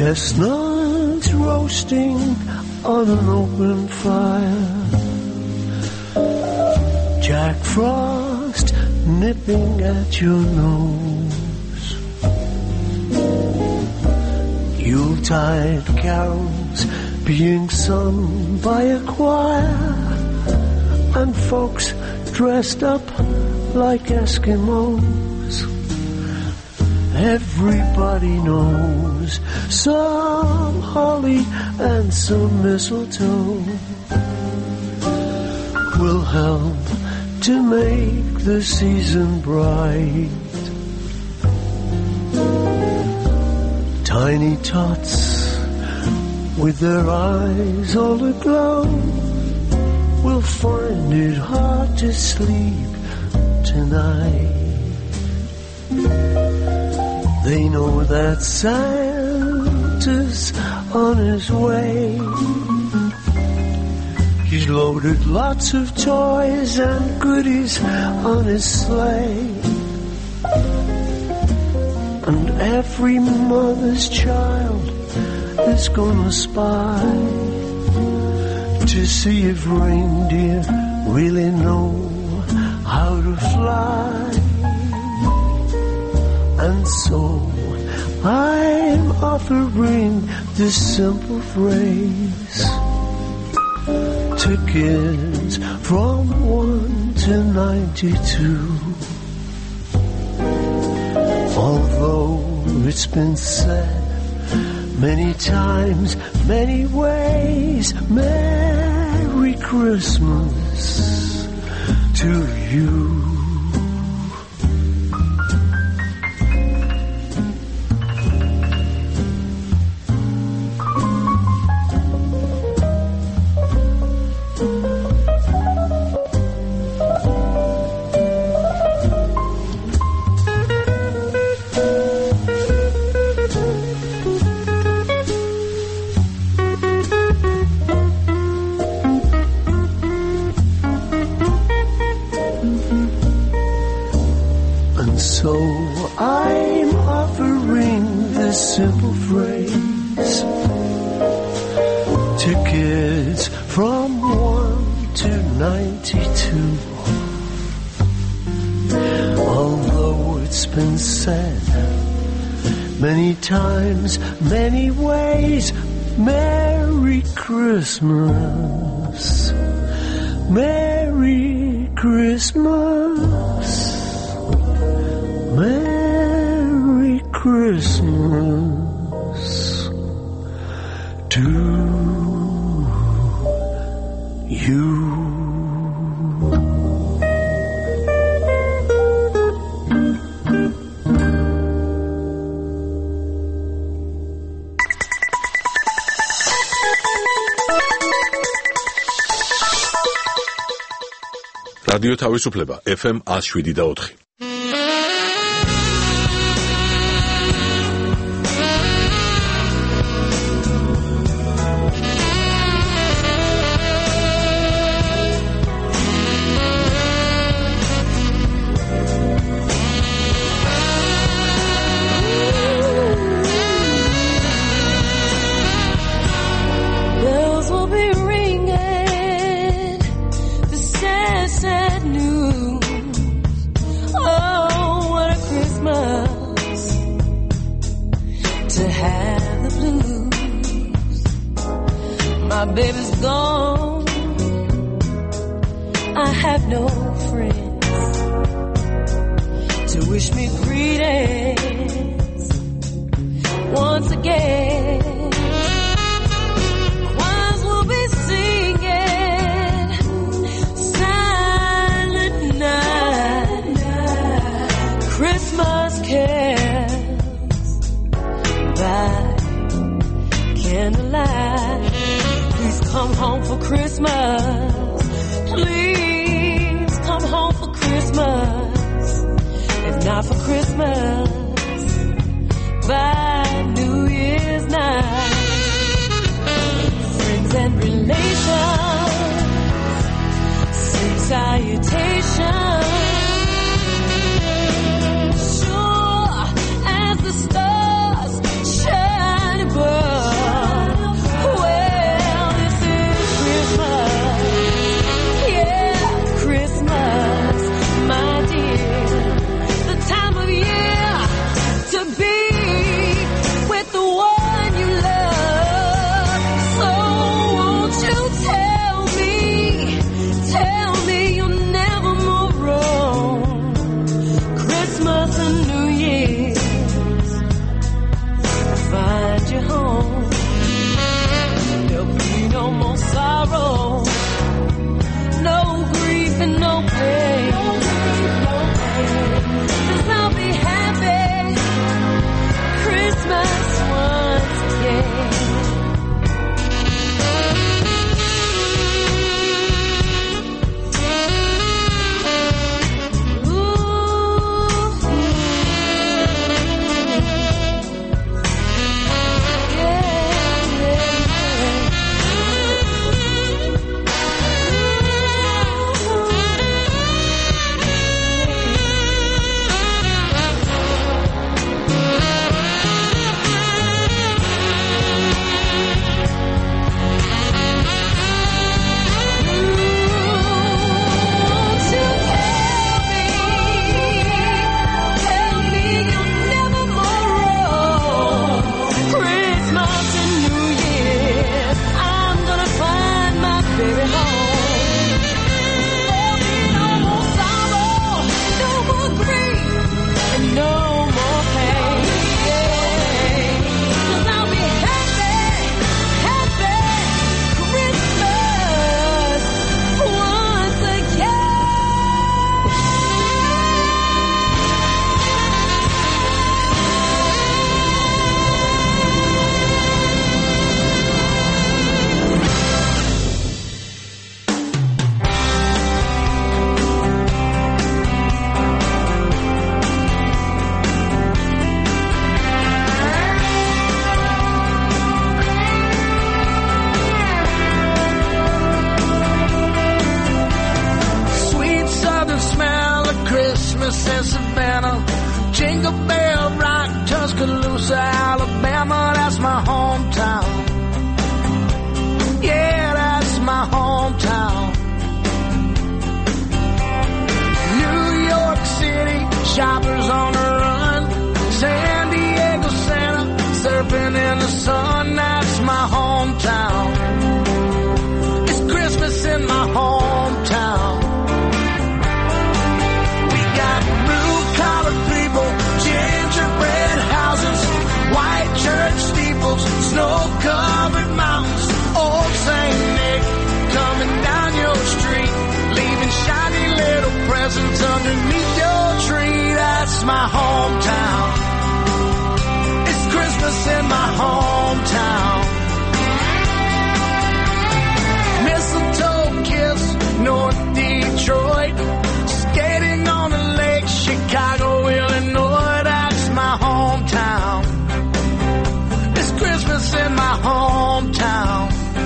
Speaker 15: Chestnuts roasting on an open fire, Jack Frost nipping at your nose, Yuletide carols being sung by a choir, and folks dressed up like Eskimos. Everybody knows some holly and some mistletoe will help to make the season bright. Tiny tots with their eyes all aglow will find it hard to sleep tonight. They know that Santa's on his way. He's loaded lots of toys and goodies on his sleigh. And every mother's child is gonna spy to see if reindeer really know how to fly. And so I'm offering this simple phrase to kids from 1 to 92. Although it's been said many times, many ways, Merry Christmas to you. So I'm offering this simple phrase to kids from 1 to 92. Although it's been said many times, many ways, Merry Christmas, Merry Christmas, Merry Christmas to you.
Speaker 1: რადიო თავისუფლება FM 107.4.
Speaker 16: Baby's gone, I have no friends to wish me greetings once again. Choirs will be singing Silent Night, Christmas carols by candlelight. Come home for Christmas. Please come home for Christmas. If not for Christmas, by New Year's night. Friends and relations send salutations. Sure as the stars shine above.
Speaker 15: said Savannah, Jingle Bell Rock, Tuscaloosa, Alabama, that's my hometown. Yeah, that's my hometown. New York City, shoppers on the run. San Diego, Santa, surfing in the sun, that's my hometown. It's Christmas in my hometown. We got blue-collar people, gingerbread houses, white church steeples, snow-covered mountains, old St. Nick coming down your street, leaving shiny little presents underneath your tree. That's my hometown. It's Christmas in my hometown. Mistletoe kiss, North Detroit, skating on the lake, Chicago, Illinois. That's my hometown. It's Christmas in my hometown.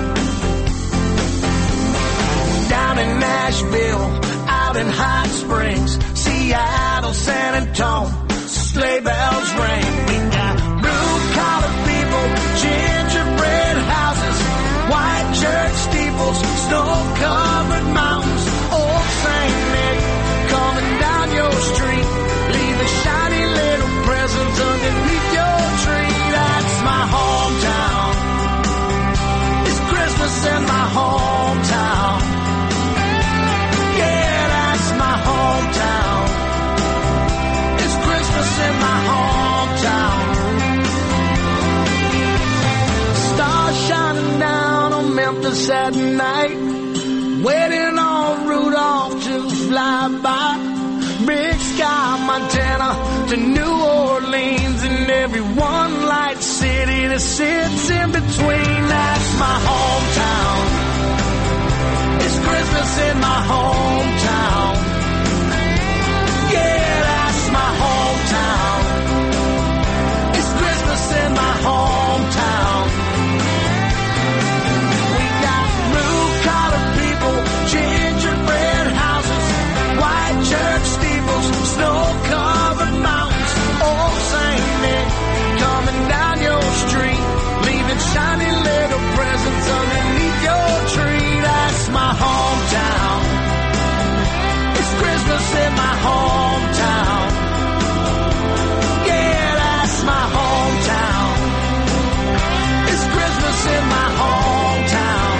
Speaker 15: Down in Nashville, out in Hot Springs, Seattle, San Antonio, sleigh bells ring. We got blue-collar people, gingerbread houses, white church steeples, snow-covered mountains, old St. Nick coming down your street, leaving shiny little presents underneath your tree. That's my hometown. It's Christmas in my hometown. Yeah, that's my hometown. It's Christmas in my hometown. Stars shining down on Memphis at night, waiting on Rudolph to fly by. Big Sky, Montana to New Orleans, and every one light city that sits in between. That's my hometown. It's Christmas in my hometown. Yeah, that's my hometown. It's Christmas in my hometown. We got blue-collar people, gingerbread houses, white church steeples, snow-covered mountains, old St. Nick coming down your street, leaving shiny little presents underneath your tree. That's my hometown. It's Christmas in my hometown. Yeah, that's my hometown. It's Christmas in my hometown.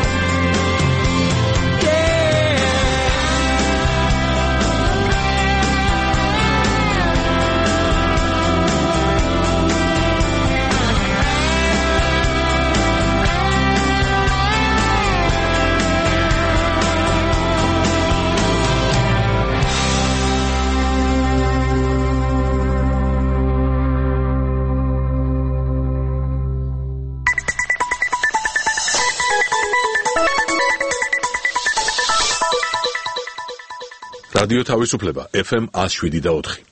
Speaker 1: რადიო თავისუფლება FM 107.4.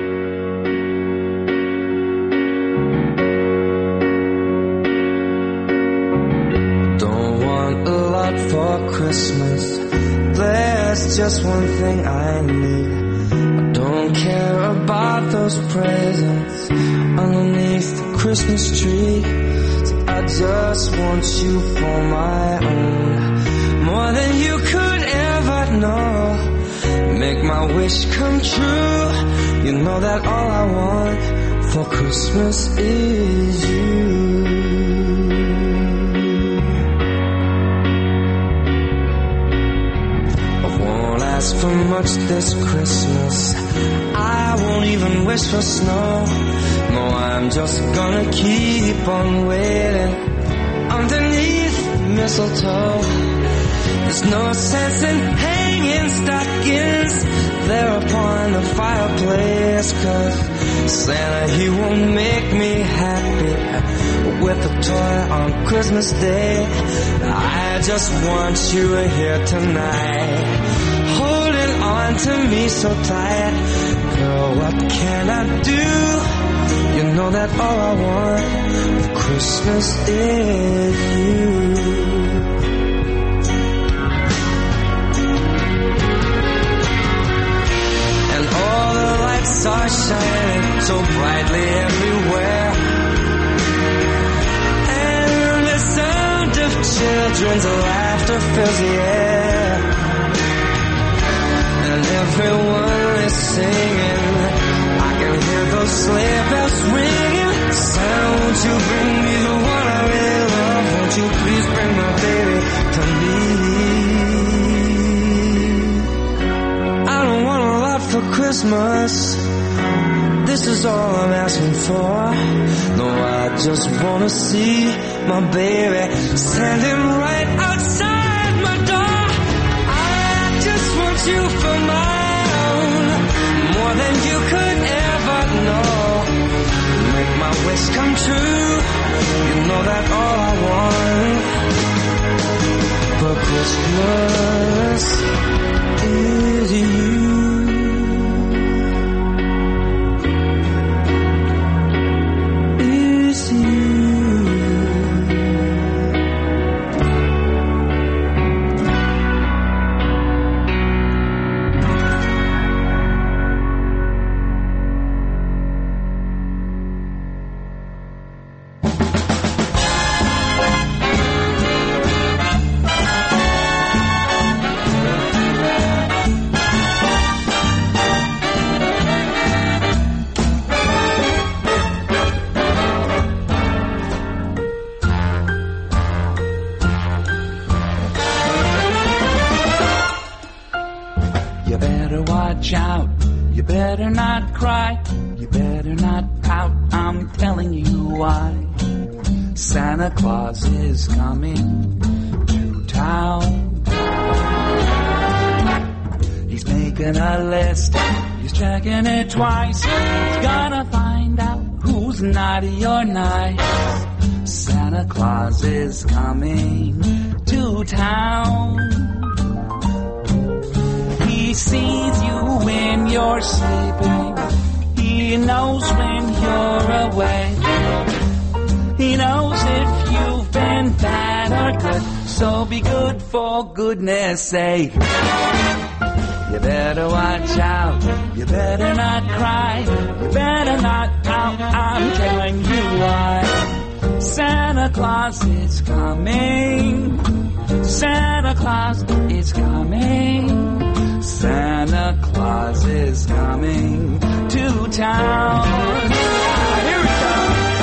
Speaker 15: Don't want a lot for Christmas. There's just one thing I need. I don't care about those presents underneath the Christmas tree. So I just want you for my own, more than you could ever know. Make my wish come true. You know that all I want for Christmas is you. I won't ask for much this Christmas. I won't even wish for snow. No, I'm just gonna keep on waiting underneath mistletoe. There's no sense in hanging stockings there upon the fireplace, 'cause Santa, he won't make me happy with a toy on Christmas Day. I just want you here tonight, holding on to me so tight. Girl, what can I do? You know that all I want for Christmas is you. sounds of laughter fills the air, and everyone is singing. I can hear those sleigh bells ringing. Santa, won't you bring me the one I really love? Won't you please bring my baby to me? I don't want a lot for Christmas. This is all I'm asking for. No, I just wanna see my baby standing right outside my door. I just want you for my own, more than you could ever know. Make my wish come true. You know that all I want for Christmas is you.
Speaker 17: Santa Claus is coming to town. He's making a list, he's checking it twice. He's gonna find out who's naughty or nice. Santa Claus is coming to town. He sees you when you're sleeping. He knows when you're awake. He knows if you've been bad or good, so be good for goodness sake. You better watch out, you better not cry, you better not pout, I'm telling you why. Santa Claus is coming, Santa Claus is coming, Santa Claus is coming to town. Here we go.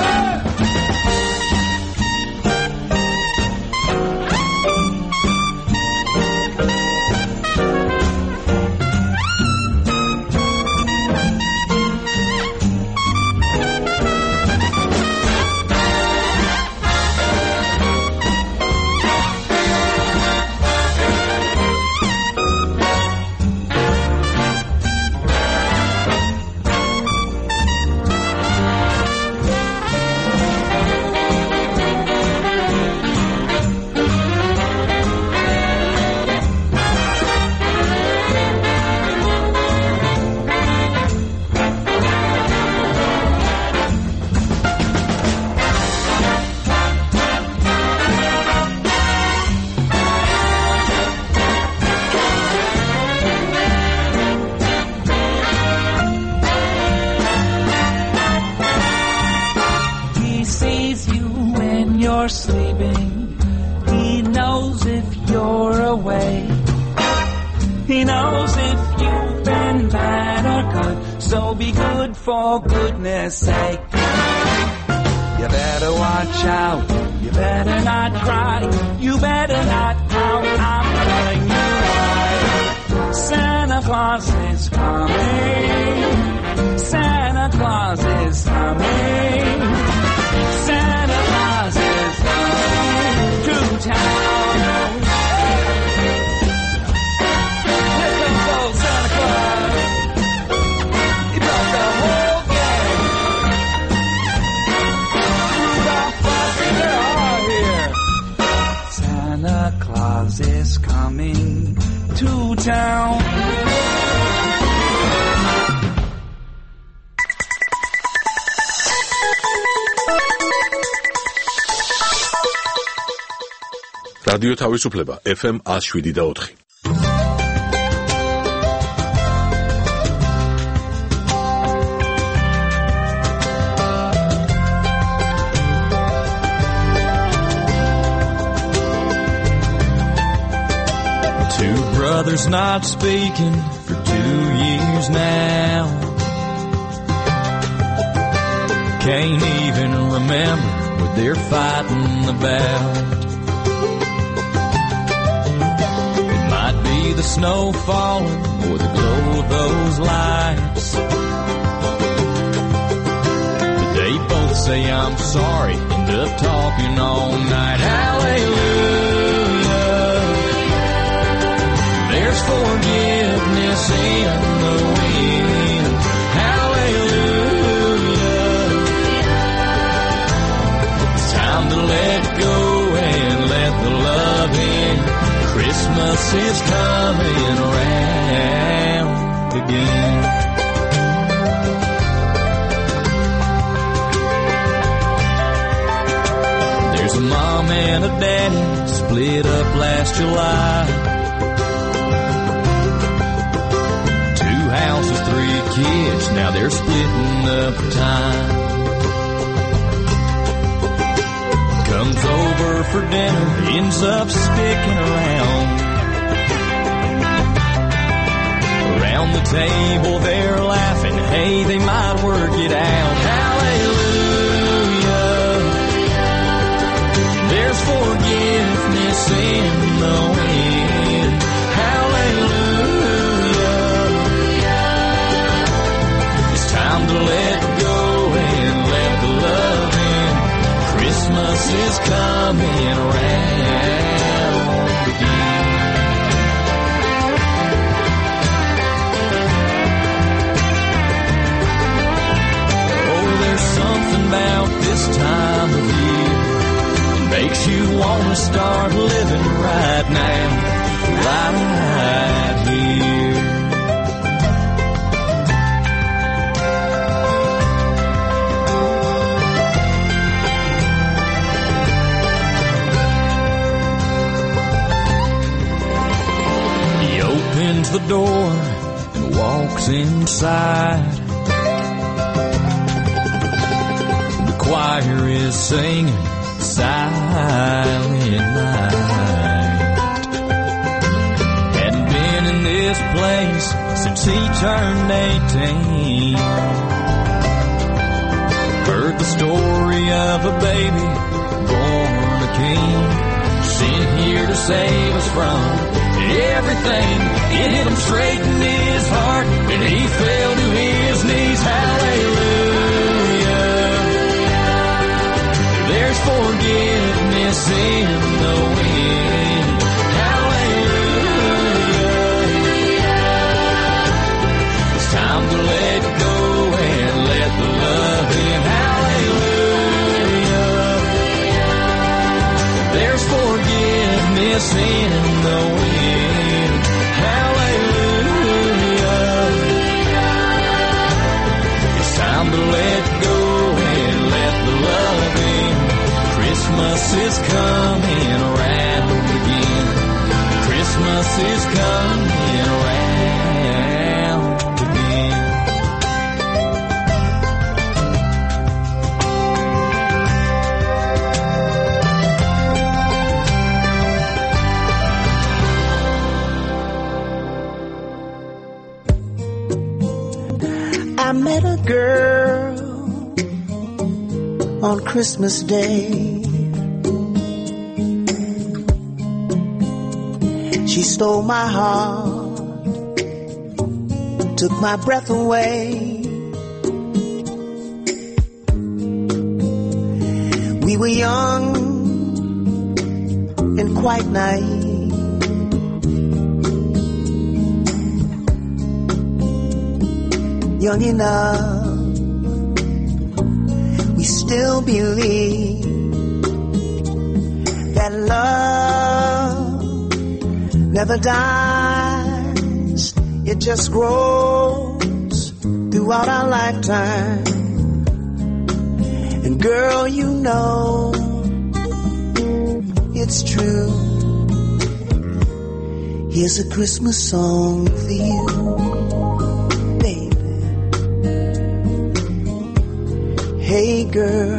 Speaker 17: Sleeping. He knows if you're awake. He knows if you've been bad or good, so be good for goodness sake. You better watch out, you better not cry, you better not pout, I'm telling you why. Santa Claus is coming, Santa Claus is coming, Santa Claus is to town. Here comes old Santa Claus. He brought the whole gang. Rudolph, Frosty, they're all here. Santa Claus is coming to town.
Speaker 1: რადიო თავისუფლება FM 107.4.
Speaker 15: Mother's not speaking for 2 years now. Can't even remember what they're fighting about. It might be the snow falling or the glow of those lights. But they both say I'm sorry, end up talking all night. Hallelujah, there's forgiveness in the wind. Hallelujah, it's time to let go and let the love in. Christmas is coming around again. There's a mom and a daddy split up last July. 2 houses, 3 kids, now they're splitting up time. Comes over for dinner, ends up sticking around. Around the table they're laughing, hey, they might work it out. Hallelujah, there's forgiveness in the wind. Hallelujah, it's time to let go and let the love in. Christmas is coming around again. Oh, there's something about this time of year that makes you want to start living right now, right here. Opens the door and walks inside. The choir is singing Silent Night. Hadn't been in this place since he turned 18. Heard the story of a baby born a king, sent here to save us from everything. It hit him straight in his heart and he fell to his knees. Hallelujah, there's forgiveness in the wind. Hallelujah, it's time to let go and let the love in. Hallelujah, there's forgiveness in the wind. Hallelujah, it's time to let go and let the love in. Christmas is coming around again. Christmas is coming around again.
Speaker 18: I met a girl on Christmas Day. She stole my heart, took my breath away. We were young and quite naive. Young enough, we still believe that love never dies. It just grows throughout our lifetime. And girl, you know it's true. Here's a Christmas song for you. Hey girl,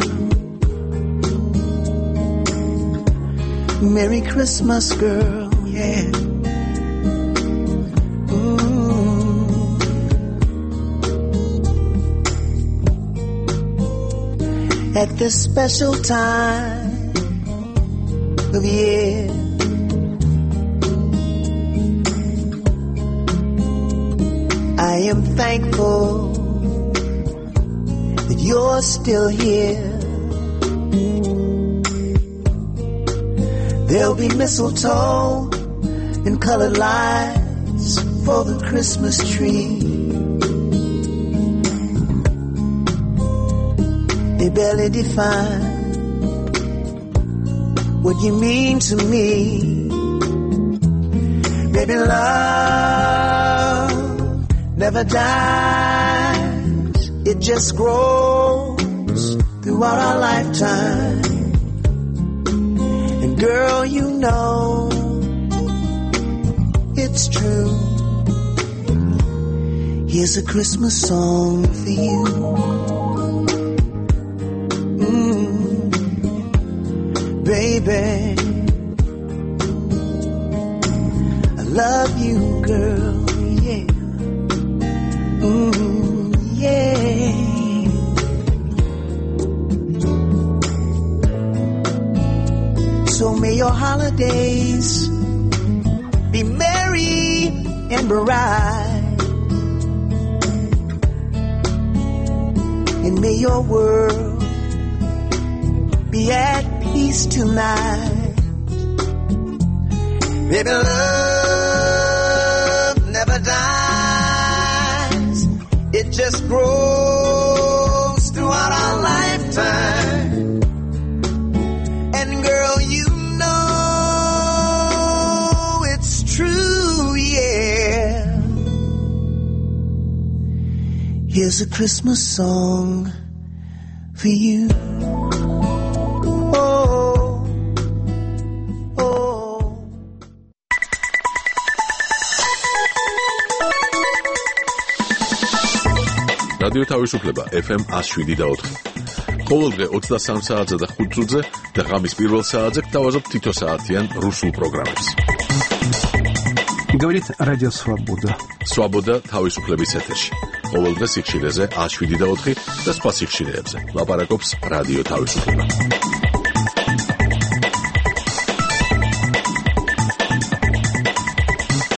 Speaker 18: Merry Christmas girl, yeah. at this special time of year. I am thankful that you're still here. There'll be mistletoe and colored lights for the Christmas tree. They barely define what you mean to me. Baby, love never dies. It just grows throughout our lifetime. And girl, you know it's true. Here's a Christmas song for you. Baby, I love you, girl, yeah. Yeah. So may your holidays be merry and bright, and may your world be at peace tonight. Baby, love never dies. It just grows throughout our lifetime. And girl, you know it's true, yeah. Here's a Christmas song for you.
Speaker 1: რადიო თავისუფლება FM 107.4. ყოველდღე 23 საათზე და 5 წუთზე და ღამის პირველ საათზე გთავაზობ თითო საათიან რუსულ პროგრამებს.
Speaker 19: Говорит Радио Свобода.
Speaker 1: Свобода თავისუფლების ეთერში. ყოველდღე სიხშირეზე 107.4 და სხვა სიხშირეებზე. ლაპარაკობს რადიო თავისუფლება.